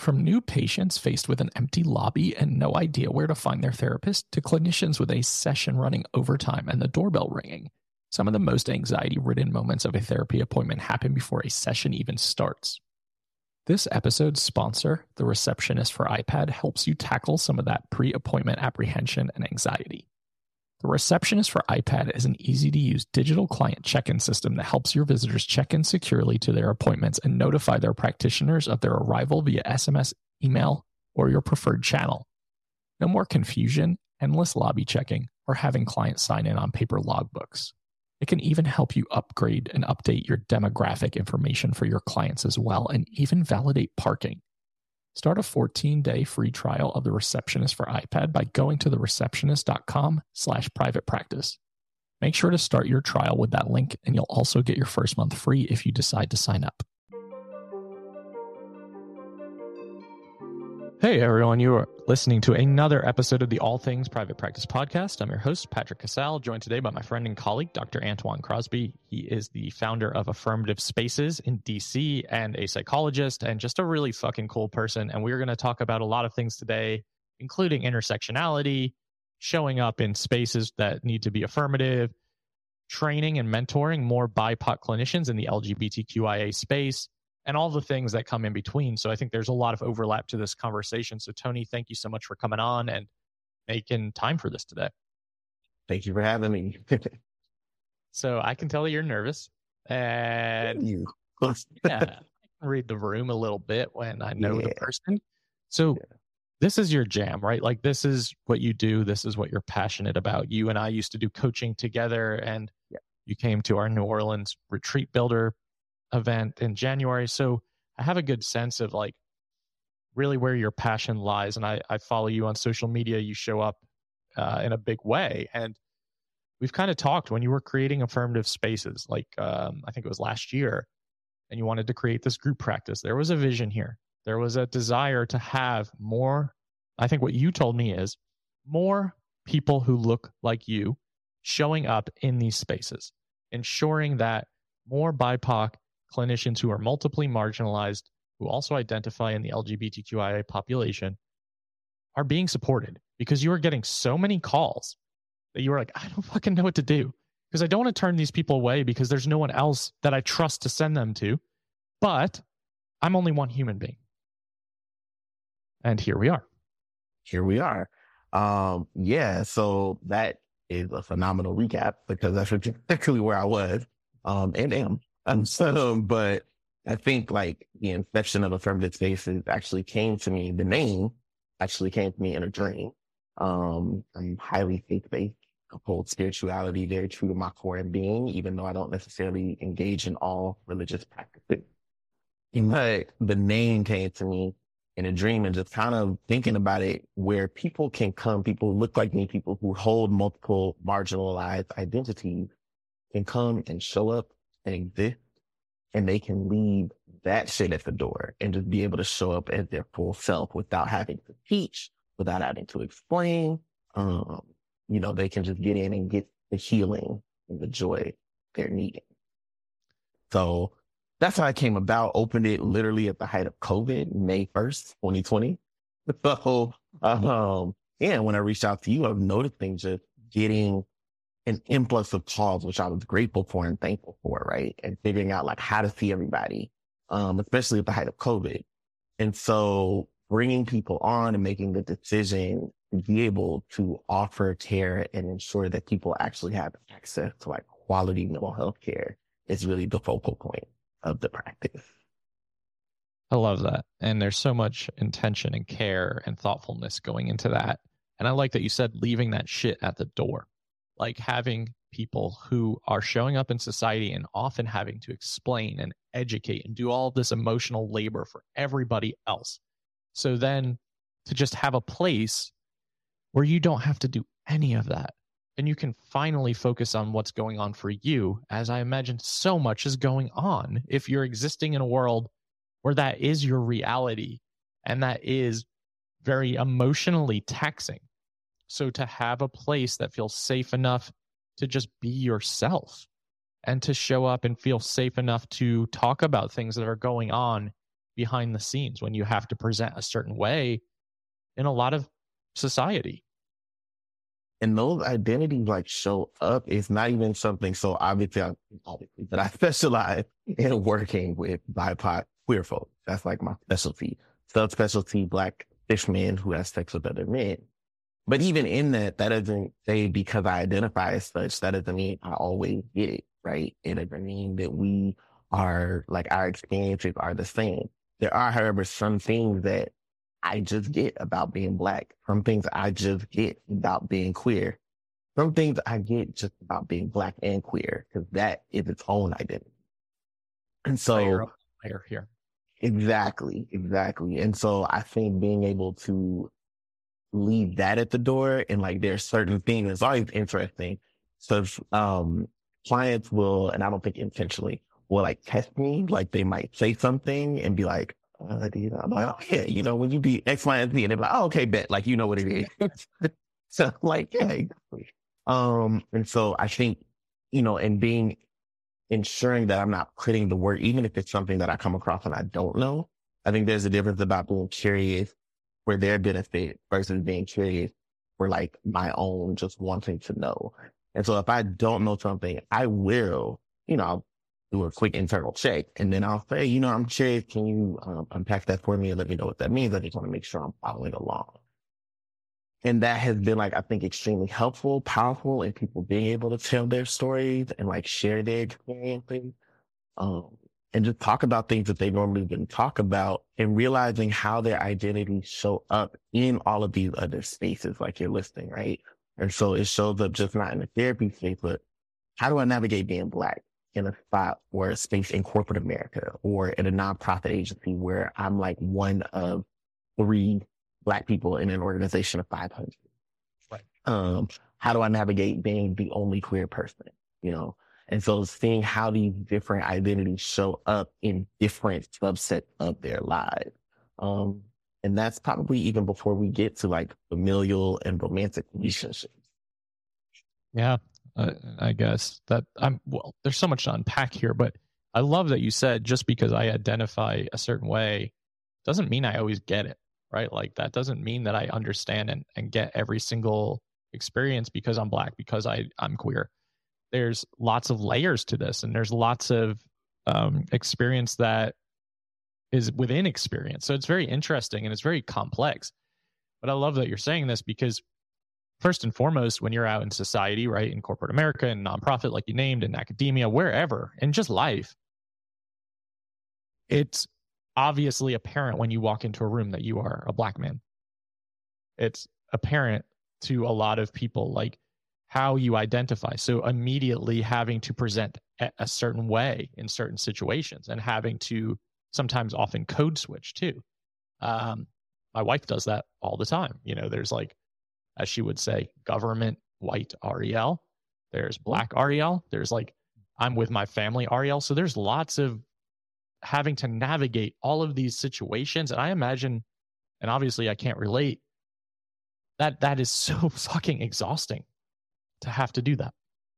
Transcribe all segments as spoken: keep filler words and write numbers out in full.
From new patients faced with an empty lobby and no idea where to find their therapist, to clinicians with a session running overtime and the doorbell ringing, some of the most anxiety-ridden moments of a therapy appointment happen before a session even starts. This episode's sponsor, The Receptionist for iPad, helps you tackle some of that pre-appointment apprehension and anxiety. The Receptionist for iPad is an easy-to-use digital client check-in system that helps your visitors check in securely to their appointments and notify their practitioners of their arrival via S M S, email, or your preferred channel. No more confusion, endless lobby checking, or having clients sign in on paper logbooks. It can even help you upgrade and update your demographic information for your clients as well, and even validate parking. Start a fourteen-day free trial of The Receptionist for iPad by going to thereceptionist.com slash private practice. Make sure to start your trial with that link, and you'll also get your first month free if you decide to sign up. Hey everyone, you are listening to another episode of the All Things Private Practice Podcast. I'm your host, Patrick Casale, joined today by my friend and colleague, Doctor Antoine Crosby. He is the founder of Affirmative Spaces in D C and a psychologist and just a really fucking cool person. And we're going to talk about a lot of things today, including intersectionality, showing up in spaces that need to be affirmative, training and mentoring more B I P O C clinicians in the L G B T Q I A space, and all the things that come in between. So I think there's a lot of overlap to this conversation. So Tony, thank you so much for coming on and making time for this today. Thank you for having me. So I can tell you're nervous. And you. yeah, I can read the room a little bit when I know yeah. the person. So yeah. This is your jam, right? Like this is what you do. This is what you're passionate about. You and I used to do coaching together, and yeah. You came to our New Orleans Retreat Builder event in January. So I have a good sense of like really where your passion lies. And I, I follow you on social media. You show up uh, in a big way. And we've kind of talked when you were creating affirmative spaces, like um, I think it was last year, and you wanted to create this group practice. There was a vision here. There was a desire to have more. I think what you told me is more people who look like you showing up in these spaces, ensuring that more B I P O C clinicians who are multiply marginalized, who also identify in the L G B T Q I A population, are being supported, because you are getting so many calls that you were like, I don't fucking know what to do, because I don't want to turn these people away because there's no one else that I trust to send them to, but I'm only one human being. And here we are. Here we are. Um, yeah, so that is a phenomenal recap, because that's exactly where I was um, and am. Um, so, but I think like the inception of Affirmative Spaces actually came to me, the name actually came to me in a dream. Um, I'm highly faith-based, I hold spirituality very true to my core and being, even though I don't necessarily engage in all religious practices. But the name came to me in a dream, and just kind of thinking about it, where people can come, people who look like me, people who hold multiple marginalized identities can come and show up and exist, and they can leave that shit at the door and just be able to show up as their full self without having to teach, without having to explain. Um, you know, they can just get in and get the healing and the joy they're needing. So that's how I came about. Opened it literally at the height of COVID, May first, twenty twenty. So, um, yeah, when I reached out to you, I was noticing just getting an influx of calls, which I was grateful for and thankful for, right? And figuring out like how to see everybody, um, especially at the height of COVID. And so bringing people on and making the decision to be able to offer care and ensure that people actually have access to like quality mental health care is really the focal point of the practice. I love that. And there's so much intention and care and thoughtfulness going into that. And I like that you said leaving that shit at the door. Like having people who are showing up in society and often having to explain and educate and do all of this emotional labor for everybody else. So then to just have a place where you don't have to do any of that, and you can finally focus on what's going on for you, as I imagine so much is going on if you're existing in a world where that is your reality and that is very emotionally taxing. So to have a place that feels safe enough to just be yourself and to show up and feel safe enough to talk about things that are going on behind the scenes when you have to present a certain way in a lot of society. And those identities like show up. It's not even something so obviously, obviously, but I specialize in working with B I P O C queer folk. That's like my specialty. Subspecialty Black fish men who have sex with other men. But even in that, that doesn't say because I identify as such, that doesn't mean I always get it, right? It doesn't mean that we are like our experiences are the same. There are, however, some things that I just get about being Black, some things I just get about being queer, some things I get just about being Black and queer, because that is its own identity. And so, layer, layer here. Exactly, exactly. And so I think being able to leave that at the door and like there's certain things, it's always interesting. So um, clients will, and I don't think intentionally, will like test me, like they might say something and be like, Uh, you know, I'm like, oh, yeah, you know, when you be X, Y, and Z, and they're like, oh, okay, bet, like, you know what it is. So, like, yeah, exactly. Um, and so I think, you know, and being, ensuring that I'm not putting the work, even if it's something that I come across and I don't know, I think there's a difference about being curious for their benefit versus being curious for like my own, just wanting to know. And so if I don't know something, I will, you know, I'll do a quick internal check. And then I'll say, you know, I'm curious. Can you um, unpack that for me and let me know what that means? I just want to make sure I'm following along. And that has been like, I think, extremely helpful, powerful in people being able to tell their stories and like share their experiences. Um, and just talk about things that they normally wouldn't talk about and realizing how their identities show up in all of these other spaces, like you're listing, right? And so it shows up just not in the therapy space, but how do I navigate being Black in a spot or a space in corporate America or in a nonprofit agency where I'm like one of three Black people in an organization of five hundred? Right. Um, how do I navigate being the only queer person, you know? And so seeing how these different identities show up in different subsets of their lives. Um, and that's probably even before we get to like familial and romantic relationships. Yeah, uh, I guess that I'm, well, there's so much to unpack here, but I love that you said just because I identify a certain way doesn't mean I always get it, right? Like that doesn't mean that I understand and, and get every single experience because I'm Black, because I, I'm queer. There's lots of layers to this, and there's lots of um, experience that is within experience. So it's very interesting and it's very complex. But I love that you're saying this because first and foremost, when you're out in society, right, in corporate America and nonprofit, like you named, in academia, wherever, in just life, it's obviously apparent when you walk into a room that you are a Black man. It's apparent to a lot of people, like how you identify. So immediately having to present a certain way in certain situations and having to sometimes often code switch too. Um, my wife does that all the time. You know, there's like, as she would say, government white Ariel. There's Black Ariel. There's like, I'm with my family Ariel. So there's lots of having to navigate all of these situations. And I imagine, and obviously I can't relate, that that is so fucking exhausting to have to do that.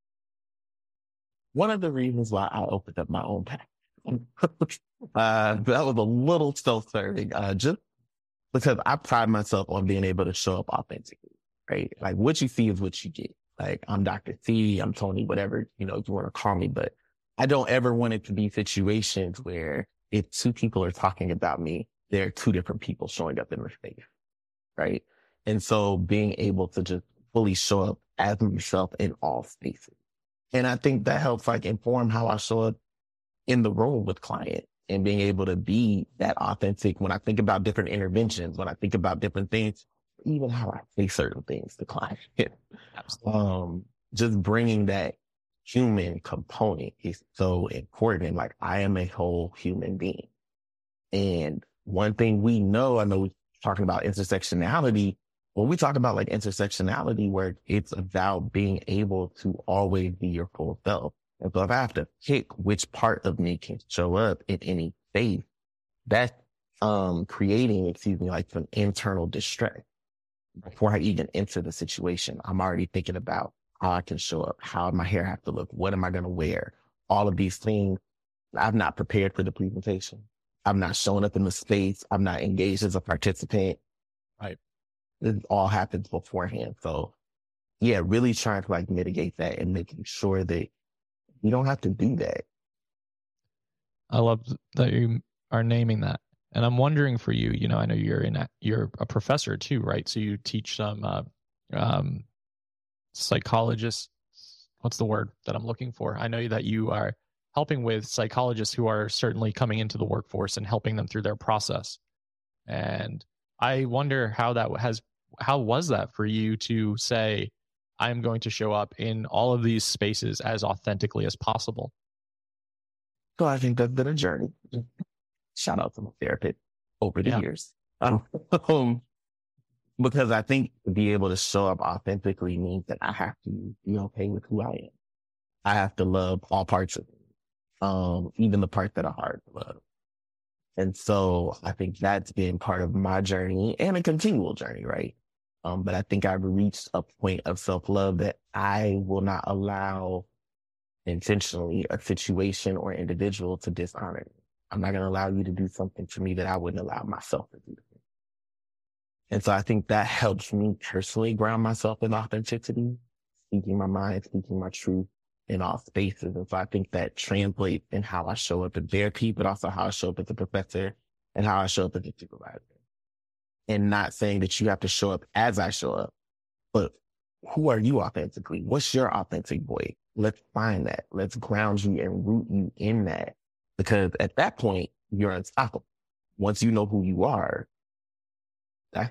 One of the reasons why I opened up my own pack, uh, that was a little self-serving, uh, just because I pride myself on being able to show up authentically, right? Like what you see is what you get. Like I'm Doctor C, I'm Tony, whatever, you know, you want to call me, but I don't ever want it to be situations where if two people are talking about me, there are two different people showing up in the space, right? And so being able to just fully show up as myself in all spaces. And I think that helps like inform how I show up in the room with client and being able to be that authentic when I think about different interventions, when I think about different things, even how I say certain things to client. Absolutely. Um, just bringing that human component is so important. Like I am a whole human being. And one thing we know, I know we're talking about intersectionality. When we talk about like intersectionality, where it's about being able to always be your full self. And so if I have to pick which part of me can show up in any space, that's um, creating, excuse me, like some internal distress. Before I even enter the situation, I'm already thinking about how I can show up, how my hair have to look, what am I going to wear, all of these things. I've not prepared for the presentation. I'm not showing up in the space. I'm not engaged as a participant. Right. It all happens beforehand. So yeah, really trying to like mitigate that and making sure that you don't have to do that. I love that you are naming that. And I'm wondering for you, you know, I know you're in, a, you're a professor too, right? So you teach some uh, um, psychologists. What's the word that I'm looking for? I know that you are helping with psychologists who are certainly coming into the workforce and helping them through their process. And I wonder how that has, how was that for you to say, I'm going to show up in all of these spaces as authentically as possible? So I think that's been a journey. Shout out to my therapist over the Yeah. years. Um, because I think to be able to show up authentically means that I have to be okay with who I am. I have to love all parts of me, um, even the parts that are hard to love. And so I think that's been part of my journey and a continual journey, right? Um, but I think I've reached a point of self-love that I will not allow intentionally a situation or individual to dishonor me. I'm not going to allow you to do something to me that I wouldn't allow myself to do. And so I think that helps me personally ground myself in authenticity, speaking my mind, speaking my truth in all spaces. And so I think that translates in how I show up in therapy, but also how I show up as a professor and how I show up as a supervisor. And not saying that you have to show up as I show up, but who are you authentically? What's your authentic voice? Let's find that. Let's ground you and root you in that. Because at that point, you're unstoppable. Once you know who you are, that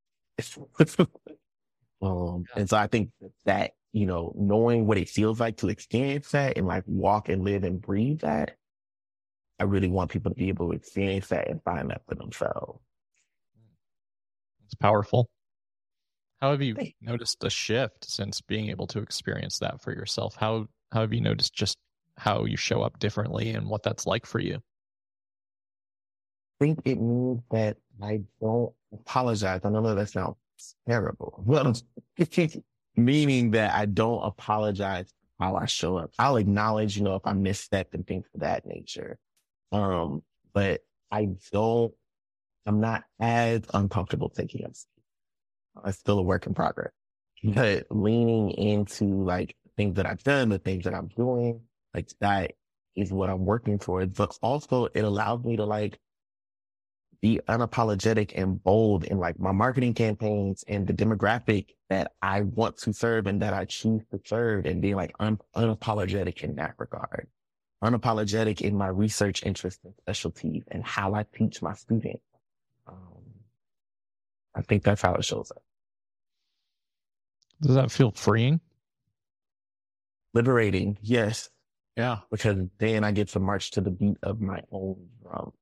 um, and so I think that, you know, knowing what it feels like to experience that and like walk and live and breathe that, I really want people to be able to experience that and find that for themselves. It's powerful. How have you noticed a shift since being able to experience that for yourself? How, how have you noticed just how you show up differently and what that's like for you? I think it means that I don't apologize. I know that sounds terrible. Well, meaning that I don't apologize for how I show up. I'll acknowledge, you know, if I misstep and things of that nature. Um, but I don't, I'm not as uncomfortable taking up. It's still a work in progress. But leaning into like things that I've done, the things that I'm doing, like that is what I'm working towards. But also it allows me to like be unapologetic and bold in like my marketing campaigns and the demographic that I want to serve and that I choose to serve, and being like un- unapologetic in that regard. Unapologetic in my research interests and specialties and how I teach my students. Um, I think that's how it shows up. Does that feel freeing? Liberating, yes. Yeah. Because then I get to march to the beat of my own drum.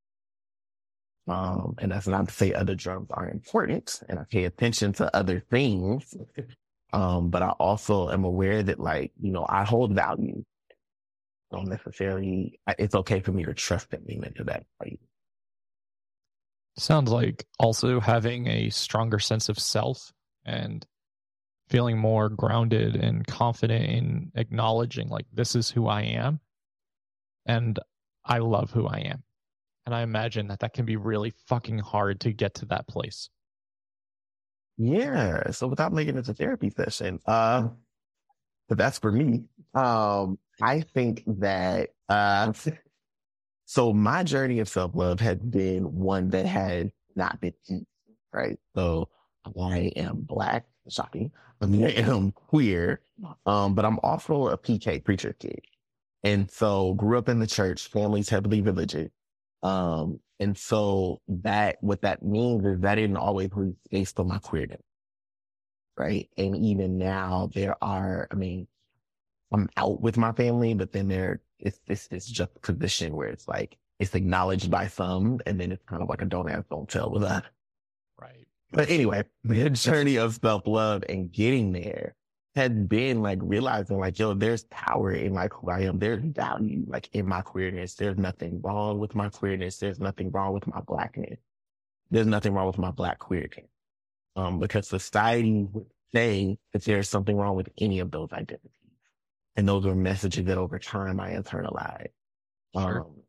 Um, and that's not to say other drums aren't important, and I pay attention to other things. Um, but I also am aware that, like, you know, I hold value. Don't necessarily, it's okay for me to trust and lean into that. Right? Sounds like also having a stronger sense of self and feeling more grounded and confident in acknowledging, like, this is who I am and I love who I am. And I imagine that that can be really fucking hard to get to that place. Yeah. So without making it a therapy session, uh, but that's for me. Um, I think that, uh, so my journey of self-love has been one that has not been easy, right? So I am Black, shocking. I mean, I am queer, um, but I'm also a P K, preacher kid. And so grew up in the church, family's heavily religious. Um, and so that, what that means is that didn't always leave space for my queerness. Right. And even now there are, I mean, I'm out with my family, but then there, it's this, this just position where it's like, it's acknowledged by some, and then it's kind of like a don't ask, don't tell with that. Right. But anyway, the journey of self-love and getting there had been like realizing like, yo, there's power in like who I am. There's value like in my queerness. There's nothing wrong with my queerness. There's nothing wrong with my Blackness. There's nothing wrong with my Black queerness. Um, because society would say that there's something wrong with any of those identities. And those are messages that over time I internalized. Sure. Um,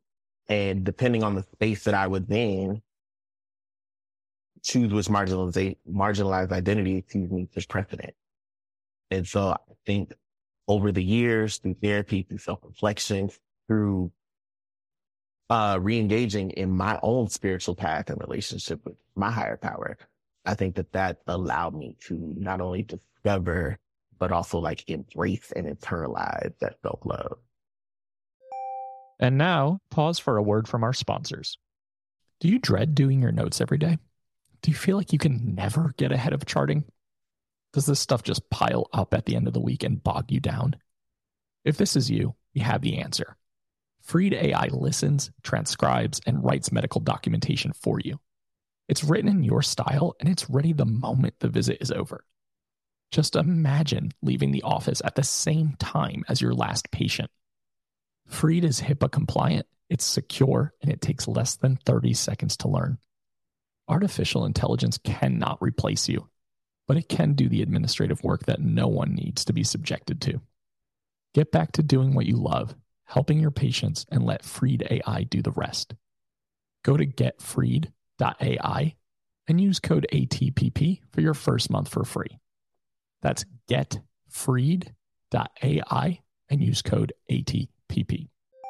And depending on the space that I would then choose which marginalized, marginalized identity, excuse me, to precedent. And so I think over the years, through therapy, through self-reflection, through uh, re-engaging in my own spiritual path and relationship with my higher power, I think that that allowed me to not only discover, but also like embrace and internalize that self-love. And now, pause for a word from our sponsors. Do you dread doing your notes every day? Do you feel like you can never get ahead of charting? Does this stuff just pile up at the end of the week and bog you down? If this is you, you have the answer. Freed A I listens, transcribes, and writes medical documentation for you. It's written in your style, and it's ready the moment the visit is over. Just imagine leaving the office at the same time as your last patient. Freed is HIPAA compliant, it's secure, and it takes less than thirty seconds to learn. Artificial intelligence cannot replace you, but it can do the administrative work that no one needs to be subjected to. Get back to doing what you love, helping your patients, and let Freed A I do the rest. Go to get freed dot A I and use code A T P P for your first month for free. That's get freed dot A I and use code A T P P.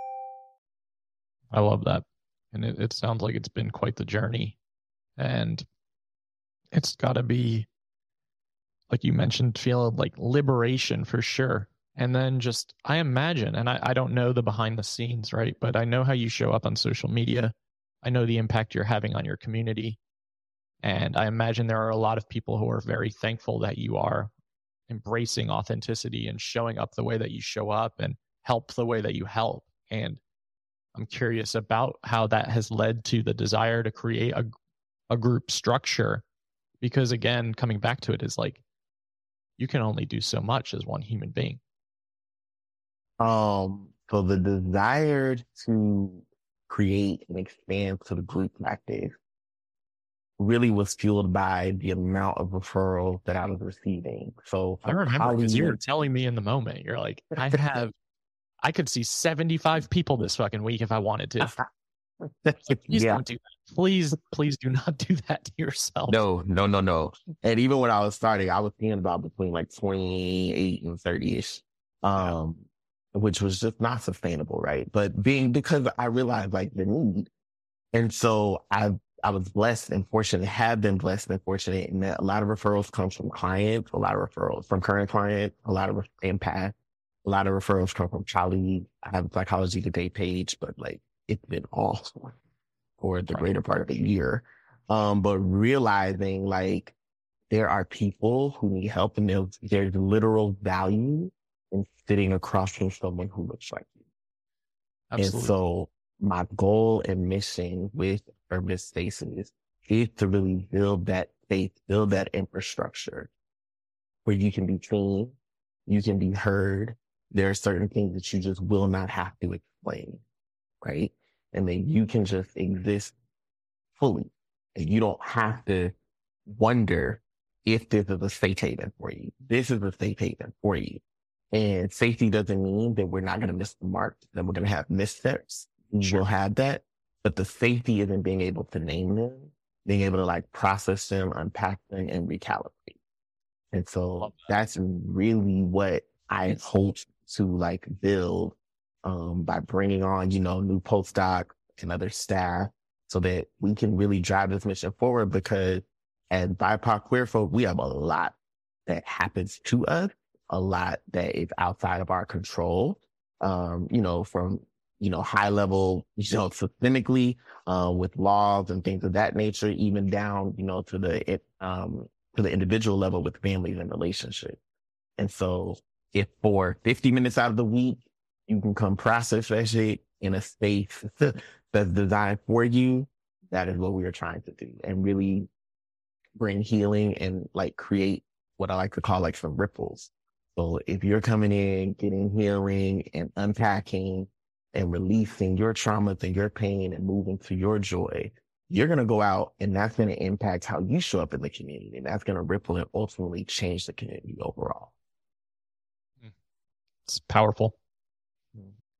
I love that. And it, it sounds like it's been quite the journey. And it's got to be, like you mentioned, feel like liberation for sure. And then just, I imagine, and I, I don't know the behind the scenes, right? But I know how you show up on social media. I know the impact you're having on your community. And I imagine there are a lot of people who are very thankful that you are embracing authenticity and showing up the way that you show up and help the way that you help. And I'm curious about how that has led to the desire to create a, a group structure. Because again, coming back to it is like, you can only do so much as one human being. Um, so the desire to create and expand to the group practice really was fueled by the amount of referrals that I was receiving. So I remember because you were telling me in the moment, you're like, I have, I could see seventy-five people this fucking week if I wanted to. Like, please yeah. don't do that. Please, please do not do that to yourself. No, no, no, no. And even when I was starting, I was seeing about between like twenty-eight and thirty-ish, um, yeah. which was just not sustainable, right? But being, because I realized like the need. And so I I was blessed and fortunate, have been blessed and fortunate in that a lot of referrals come from clients, a lot of referrals from current clients, a lot of impact, a lot of referrals come from colleagues. I have a Psychology Today page, but like it's been awesome for the greater part of the year. Um, but realizing like there are people who need help and there's, there's literal value in sitting across from someone who looks like you. Absolutely. And so my goal and mission with Urban Spaces is to really build that faith, build that infrastructure where you can be seen, you can be heard. There are certain things that you just will not have to explain, right? And then you can just exist fully. And you don't have to wonder if this is a safe haven for you. This is a safe haven for you. And safety doesn't mean that we're not going to miss the mark, that we're going to have missteps. We sure. will have that. But the safety is in being able to name them, being able to like process them, unpack them, and recalibrate. And so that. that's really what I hope to like build um, by bringing on, you know, new postdocs and other staff so that we can really drive this mission forward, because as B I P O C queer folk, we have a lot that happens to us, a lot that is outside of our control, um, you know, from, you know, high level, you know, systemically, uh, with laws and things of that nature, even down, you know, to the, um, to the individual level with families and relationships. And so if for fifty minutes out of the week, you can come process that shit in a space that's designed for you, that is what we are trying to do, and really bring healing and like create what I like to call like some ripples. So if you're coming in, getting healing and unpacking and releasing your traumas and your pain and moving to your joy, you're going to go out and that's going to impact how you show up in the community. And that's going to ripple and ultimately change the community overall. It's powerful.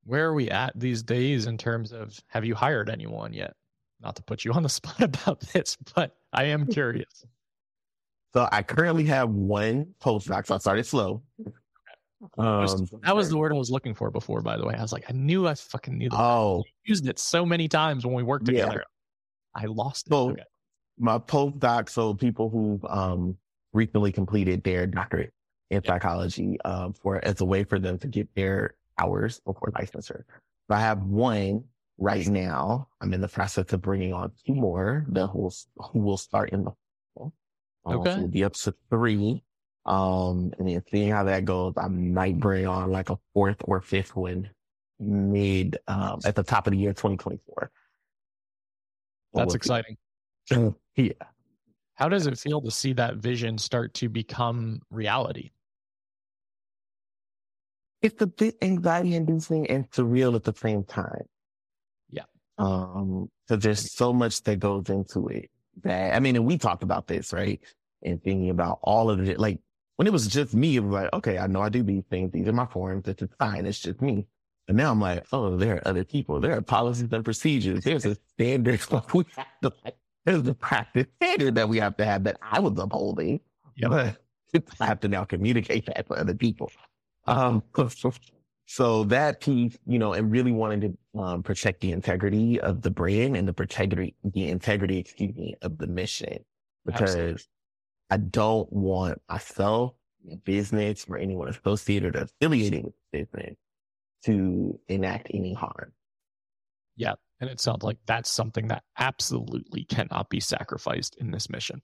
where are we at these days in terms of, have you hired anyone yet? Not to put you on the spot about this, but I am curious. So I currently have one postdoc. So I started slow. Um, that was the word I was looking for before, by the way. I was like, I knew I fucking knew the oh, word. I used it so many times when we worked together. Yeah. I lost it. So okay. My postdoc, so people who've um, recently completed their doctorate in yeah. psychology um, for as a way for them to get their hours before licensure. So I have one right now. I'm in the process of bringing on two more that will, who will start in the fall. Um, okay. So we'll be up to three. Um, and then seeing how that goes, I might bring on like a fourth or fifth one mid, um, at the top of the year, twenty twenty-four. That's we'll exciting. Yeah. How does it feel to see that vision start to become reality? It's a bit anxiety inducing and surreal at the same time. Yeah. Um, cause there's so much that goes into it that, I mean, and we talked about this, right? And thinking about all of it, like, when it was just me, it was like, okay, I know I do these things. These are my forms. This is fine. It's just me. And now I'm like, oh, there are other people. There are policies and procedures. There's a standard. We have to, there's a practice standard that we have to have that I was upholding. Yep. But I have to now communicate that to other people. Um, so, so that piece, you know, and really wanting to um, protect the integrity of the brand and the integrity, the integrity, excuse me, of the mission, because Absolutely. I don't want myself, business, or anyone associated or affiliated with business to enact any harm. Yeah. And it sounds like that's something that absolutely cannot be sacrificed in this mission.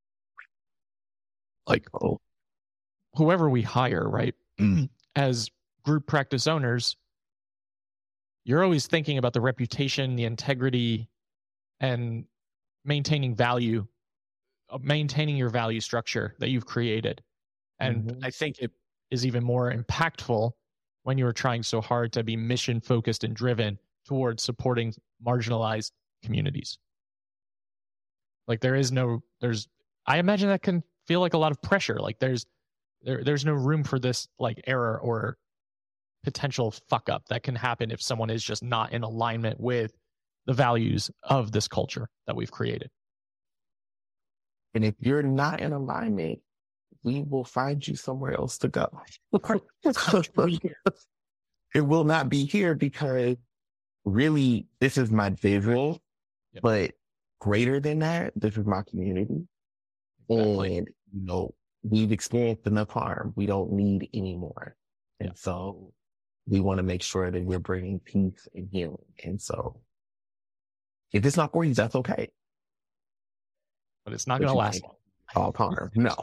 Like, oh, whoever we hire, right? As group practice owners, you're always thinking about the reputation, the integrity, and maintaining value, maintaining your value structure that you've created. And mm-hmm. I think it is even more impactful when you're trying so hard to be mission focused and driven towards supporting marginalized communities. Like there is no, there's, I imagine that can feel like a lot of pressure. Like there's, there, there's no room for this like error or potential fuck up that can happen if someone is just not in alignment with the values of this culture that we've created. And if you're not in alignment, we will find you somewhere else to go. It will not be here because really this is my vision, yep. But greater than that, this is my community. Exactly. And, you know, we've experienced enough harm. We don't need any more. And yep. So we want to make sure that we're bringing peace and healing. And so if it's not for you, that's okay. But it's not going to last long. All harm. No.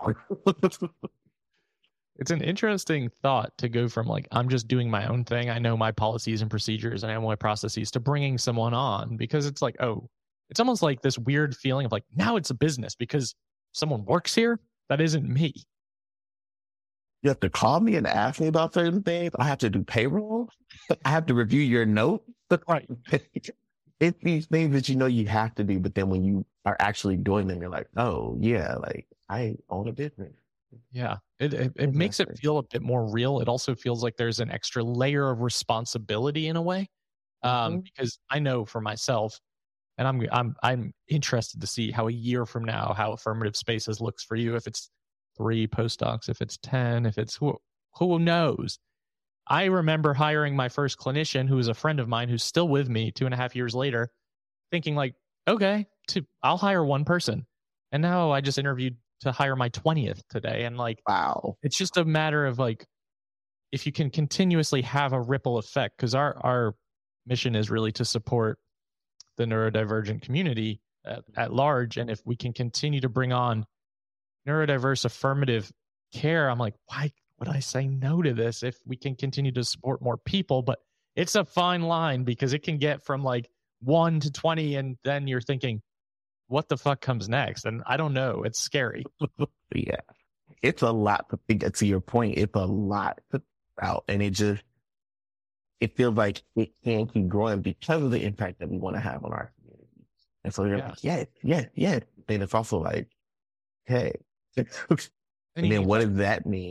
It's an interesting thought to go from like, I'm just doing my own thing. I know my policies and procedures and I know my processes to bringing someone on, because it's like, oh, it's almost like this weird feeling of like, now it's a business because someone works here. That isn't me. You have to call me and ask me about certain things. I have to do payroll. I have to review your note. Right. It's these things that you know you have to do, but then when you are actually doing them, you're like, oh yeah, like I own a business. Yeah, it it, it makes it feel a bit more real. It also feels like there's an extra layer of responsibility in a way, um, mm-hmm. because I know for myself, and I'm I'm I'm interested to see how a year from now how Affirmative Spaces looks for you. If it's three postdocs, if it's ten, if it's who who knows. I remember hiring my first clinician, who is a friend of mine, who's still with me two and a half years later, thinking like, okay, to, I'll hire one person. And now I just interviewed to hire my twentieth today. And like, wow, it's just a matter of like, if you can continuously have a ripple effect, because our, our mission is really to support the neurodivergent community at, at large. And if we can continue to bring on neurodiverse affirmative care, I'm like, why would I say no to this if we can continue to support more people? But it's a fine line because it can get from like one to twenty. And then you're thinking, what the fuck comes next? And I don't know. It's scary. Yeah. It's a lot to think. To your point, it's a lot to think about. And it just, it feels like it can keep growing because of the impact that we want to have on our community. And so you're yeah. like, yes, yes, yes. And it's also like, hey, and then what does that mean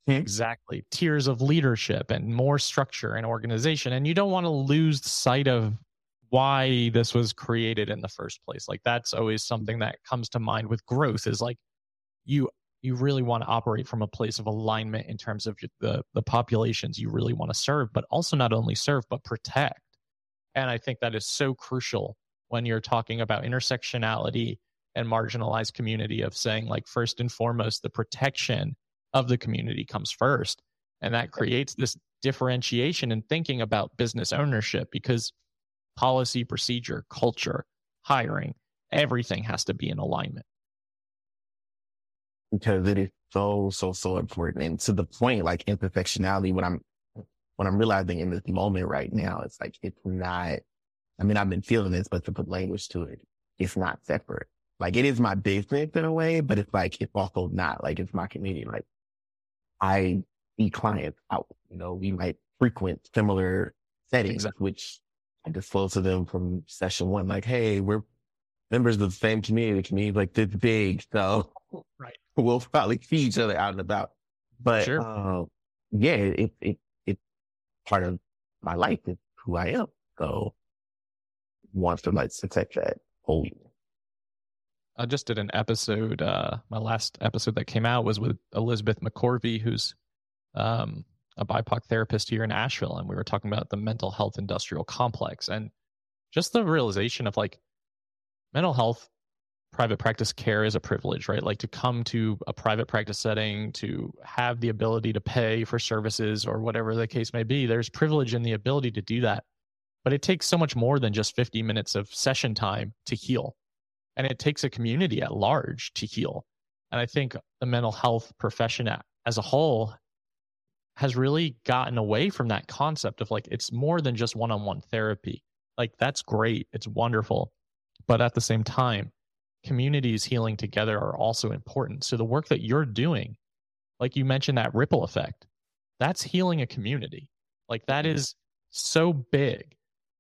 Exactly. Tiers of leadership and more structure and organization. And you don't want to lose sight of why this was created in the first place. Like that's always something that comes to mind with growth is like you you really want to operate from a place of alignment in terms of the the populations you really want to serve, but also not only serve but protect. And I think that is so crucial when you're talking about intersectionality and marginalized community of saying like first and foremost the protection of the community comes first. And that creates this differentiation in thinking about business ownership because policy, procedure, culture, hiring, everything has to be in alignment. Because it is so, so, so important. And to the point, like intersectionality, when I'm, when I'm realizing in this moment right now, it's like, it's not, I mean, I've been feeling this, but to put language to it, it's not separate. Like it is my business in a way, but it's like, it's also not like it's my community. Like I see clients out, you know, we might frequent similar settings, exactly. Which I disclose to them from session one, like, hey, we're members of the same community, community like this big. So right. We'll probably see each other out and about. But sure. uh, yeah, it, it, it's part of my life. It's who I am. So wants to like protect that whole. I just did an episode. Uh, my last episode that came out was with Elizabeth McCorvey, who's um, a B I P O C therapist here in Asheville. And we were talking about the mental health industrial complex and just the realization of like mental health, private practice care is a privilege, right? Like to come to a private practice setting, to have the ability to pay for services or whatever the case may be. There's privilege in the ability to do that. But it takes so much more than just fifty minutes of session time to heal. And it takes a community at large to heal. And I think the mental health profession as a whole has really gotten away from that concept of like, it's more than just one-on-one therapy. Like that's great. It's wonderful. But at the same time, communities healing together are also important. So the work that you're doing, like you mentioned, that ripple effect, that's healing a community. Like that is so big.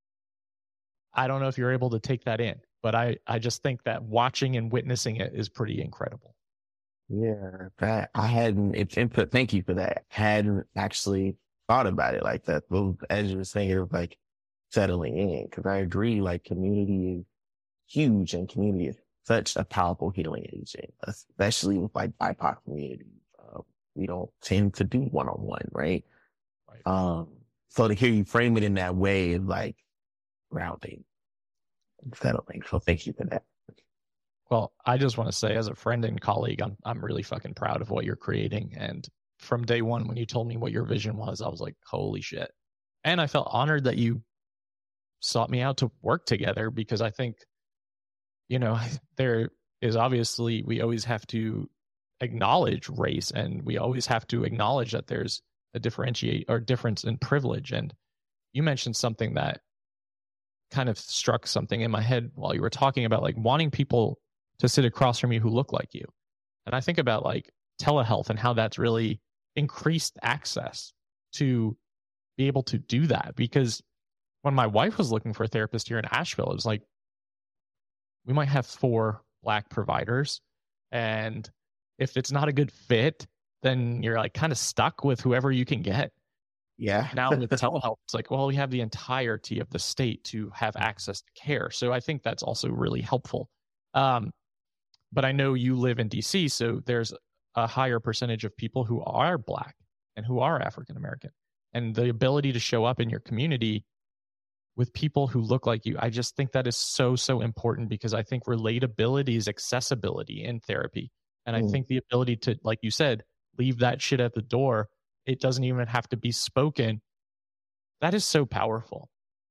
I don't know if you're able to take that in, but I, I just think that watching and witnessing it is pretty incredible. Yeah, that I hadn't, it's input. Thank you for that. Hadn't actually thought about it like that. But as you were saying, it was like settling in because I agree, like community is huge and community is such a powerful healing agent, especially with like B I P O C communities. Uh, we don't tend to do one-on-one, right? right? Um, so to hear you frame it in that way is like grounding and settling. So thank you for that. Well, I just want to say as a friend and colleague, I'm I'm really fucking proud of what you're creating. And from day one, when you told me what your vision was, I was like, holy shit. And I felt honored that you sought me out to work together because I think, you know, there is obviously, we always have to acknowledge race and we always have to acknowledge that there's a differentiate or difference in privilege. And you mentioned something that kind of struck something in my head while you were talking about like wanting people to sit across from you who look like you. And I think about like telehealth and how that's really increased access to be able to do that. Because when my wife was looking for a therapist here in Asheville, it was like, we might have four Black providers. And if it's not a good fit, then you're like kind of stuck with whoever you can get. Yeah. Now with telehealth, it's like, well, we have the entirety of the state to have access to care. So I think that's also really helpful. Um, but I know you live in D C, so there's a higher percentage of people who are Black and who are African American. And the ability to show up in your community with people who look like you, I just think that is so, so important because I think relatability is accessibility in therapy. And I mm. think the ability to, like you said, leave that shit at the door, it doesn't even have to be spoken. That is so powerful.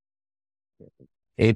It,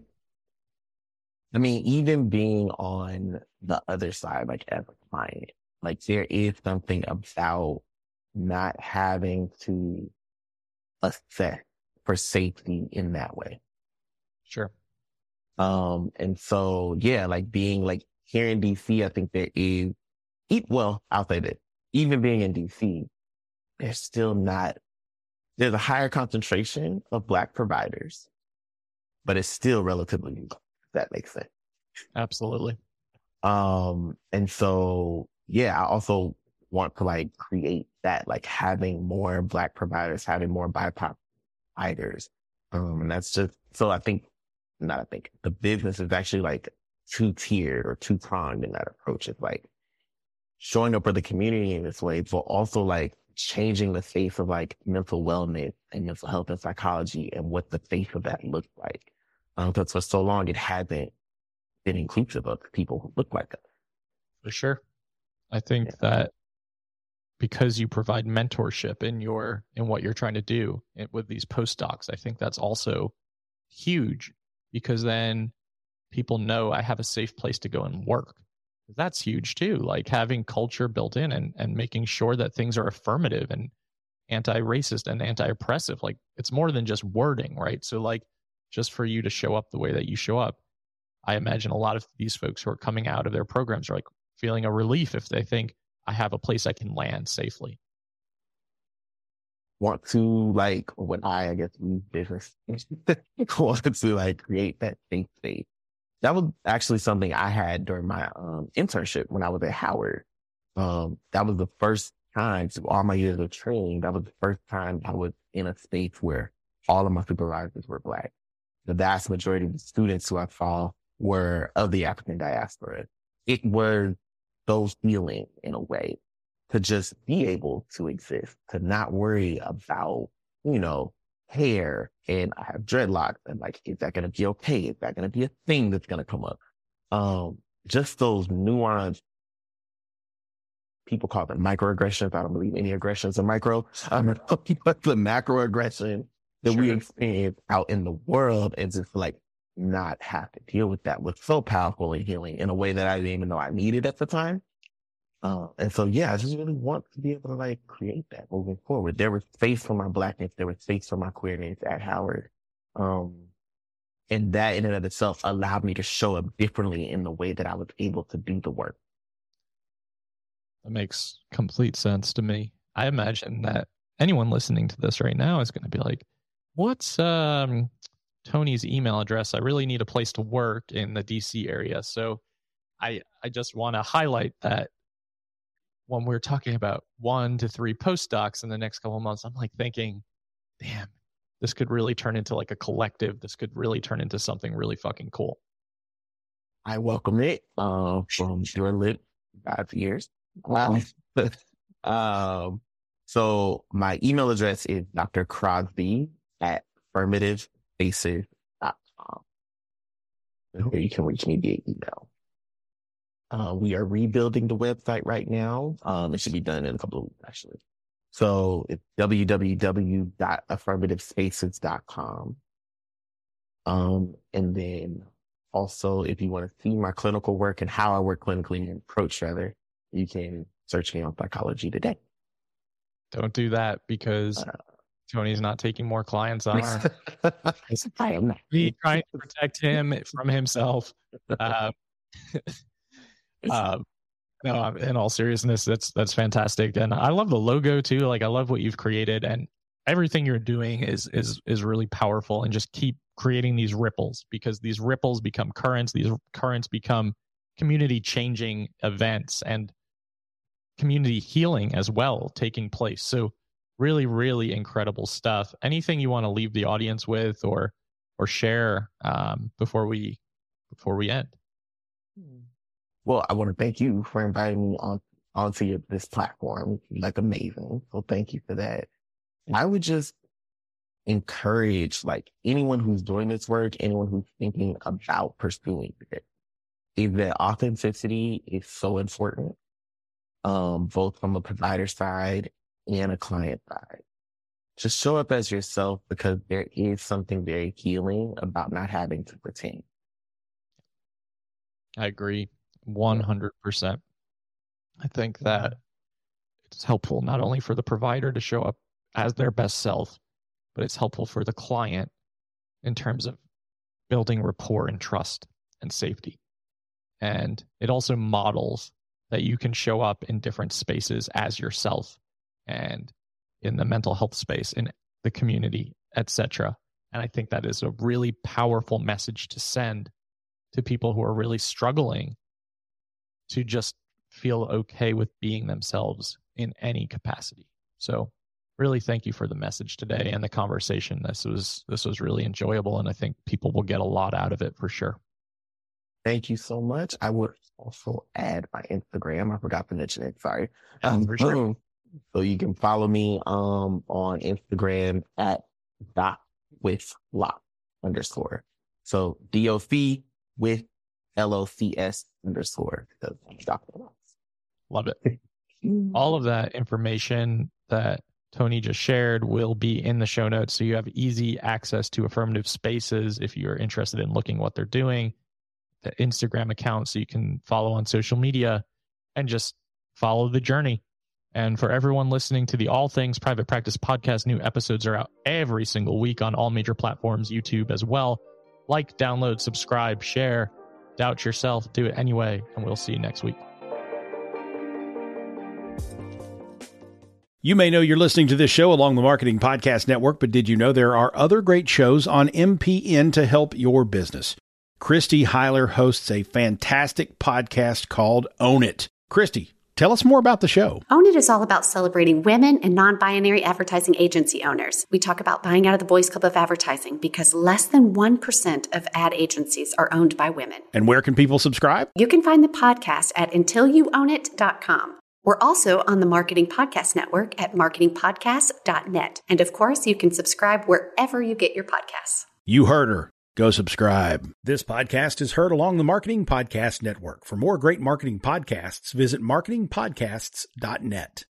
I mean, even being on the other side, like as a client, like there is something about not having to assess for safety in that way. Sure. Um, and so, yeah, like being like here in D C, I think there is, well, I'll say that even being in D C, there's still not, there's a higher concentration of Black providers, but it's still relatively new, if that makes sense. Absolutely. Um, and so, yeah, I also want to like create that, like having more Black providers, having more B I P O C providers. Um, and that's just, so I think, not I think, the business is actually like two-tiered or two-pronged in that approach. It's like showing up for the community in this way, but also like changing the face of like mental wellness and mental health and psychology and what the face of that looks like. Um, because for so long it hasn't been inclusive of people who look like us. For sure. I think yeah. that because you provide mentorship in your, in what you're trying to do with these postdocs, I think that's also huge, because then people know I have a safe place to go and work. That's huge too. Like having culture built in and, and making sure that things are affirmative and anti-racist and anti-oppressive. Like it's more than just wording, right? So like just for you to show up the way that you show up, I imagine a lot of these folks who are coming out of their programs are like feeling a relief if they think I have a place I can land safely. Want to like, when I, I guess, use business, wanted to like create that safe space. That was actually something I had during my um, internship when I was at Howard. Um, that was the first time, through all my years of training, that was the first time I was in a space where all of my supervisors were Black. The vast majority of the students who I saw were of the African diaspora. It was so healing in a way to just be able to exist, to not worry about, you know, hair and I have dreadlocks and like, is that going to be okay? Is that going to be a thing that's going to come up? Um, just those nuanced, people call them microaggressions. I don't believe any aggressions are micro. Um, but the macroaggression that sure. we experience out in the world and just like not have to deal with that was so powerful and healing in a way that I didn't even know I needed at the time. Uh, and so, yeah, I just really want to be able to like create that moving forward. There was space for my Blackness. There was space for my queerness at Howard. Um, and that in and of itself allowed me to show up differently in the way that I was able to do the work. That makes complete sense to me. I imagine that anyone listening to this right now is going to be like, what's um, Tony's email address? I really need a place to work in the D C area. So I, I just want to highlight that when we're talking about one to three postdocs in the next couple of months, I'm like thinking, damn, this could really turn into like a collective. This could really turn into something really fucking cool. I welcome it uh, from your lip five years. Wow. um, so my email address is D R Crosby at affirmative spaces dot com. Where you can reach me via email. Uh, we are rebuilding the website right now. Um, it should be done in a couple of weeks, actually. So it's w w w dot affirmative spaces dot com. Um, and then also, if you want to see my clinical work and how I work clinically and approach rather, you can search me on Psychology Today. Don't do that because uh, Tony's not taking more clients on. I am not. Me trying to protect him from himself. Uh, Um, no, in all seriousness, that's that's fantastic, and I love the logo too. Like, I love what you've created, and everything you're doing is is is really powerful. And just keep creating these ripples, because these ripples become currents. These currents become community changing events and community healing as well taking place. So, really, really incredible stuff. Anything you want to leave the audience with, or or share um, before we before we end? Well, I want to thank you for inviting me on onto your, this platform. Like, amazing. So thank you for that. I would just encourage like anyone who's doing this work, anyone who's thinking about pursuing it, is that authenticity is so important, um, both from a provider side and a client side. Just show up as yourself, because there is something very healing about not having to pretend. I agree. one hundred percent. I think that it's helpful not only for the provider to show up as their best self, but it's helpful for the client in terms of building rapport and trust and safety. And it also models that you can show up in different spaces as yourself, and in the mental health space, in the community, et cetera. And I think that is a really powerful message to send to people who are really struggling to just feel okay with being themselves in any capacity. So really thank you for the message today and the conversation. This was this was really enjoyable, and I think people will get a lot out of it for sure. Thank you so much. I would also add my Instagram. I forgot to mention it. Sorry. Um, for sure. So you can follow me um on Instagram at dot with lock underscore. So D O C with L O C S underscore. Love it. All of that information that Tony just shared will be in the show notes. So you have easy access to Affirmative Spaces if you're interested in looking what they're doing, the Instagram account so you can follow on social media and just follow the journey. And for everyone listening to the All Things Private Practice podcast, new episodes are out every single week on all major platforms, YouTube as well. Like, download, subscribe, share, doubt yourself, do it anyway, and we'll see you next week. You may know you're listening to this show along the Marketing Podcast Network, but did you know there are other great shows on M P N to help your business? Christy Heiler hosts a fantastic podcast called Own It. Christy, tell us more about the show. Own It is all about celebrating women and non-binary advertising agency owners. We talk about buying out of the Boys Club of Advertising because less than one percent of ad agencies are owned by women. And where can people subscribe? You can find the podcast at until you own it dot com. We're also on the Marketing Podcast Network at marketing podcast dot net. And of course, you can subscribe wherever you get your podcasts. You heard her. Go subscribe. This podcast is heard along the Marketing Podcast Network. For more great marketing podcasts, visit marketing podcasts dot net.